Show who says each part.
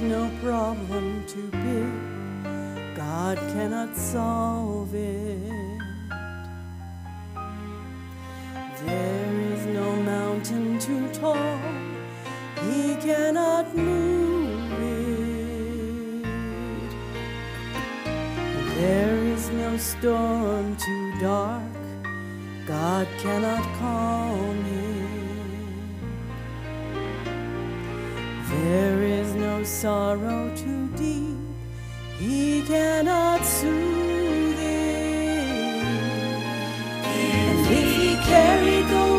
Speaker 1: no problem too big, God cannot solve it. There is no mountain too tall, He cannot move it. There is no storm too dark, God cannot calm it. There is no sorrow too deep, He cannot soothe it. And if He carried the